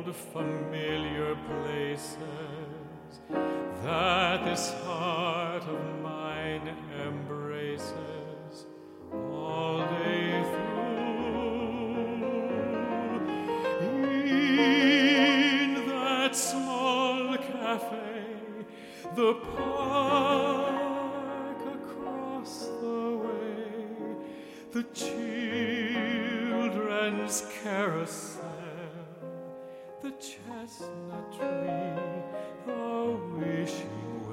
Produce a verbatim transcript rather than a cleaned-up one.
old familiar places that this heart of mine embraces all day through. In that small cafe, the park across the way, the children's carousel, the chestnut tree, the wishing